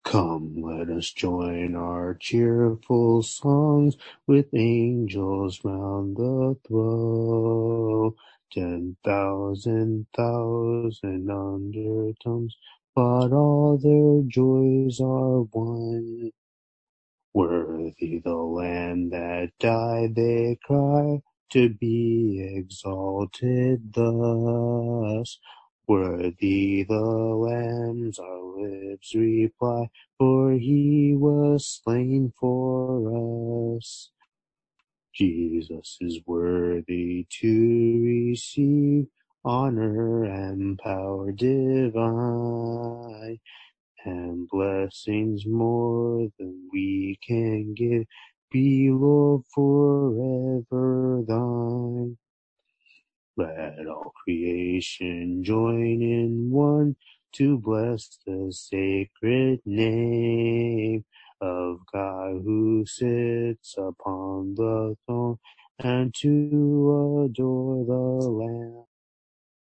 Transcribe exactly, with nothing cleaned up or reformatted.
Come, let us join our cheerful songs with angels round the throne. Ten thousand thousand undertones, but all their joys are one. Worthy the Lamb that died, they cry, to be exalted thus. Worthy the Lambs, our lips reply, for he was slain for us. Jesus is worthy to receive honor and power divine, and blessings more than we can give, be Lord forever thine. Let all creation join in one to bless the sacred name of God who sits upon the throne, and to adore the Lamb.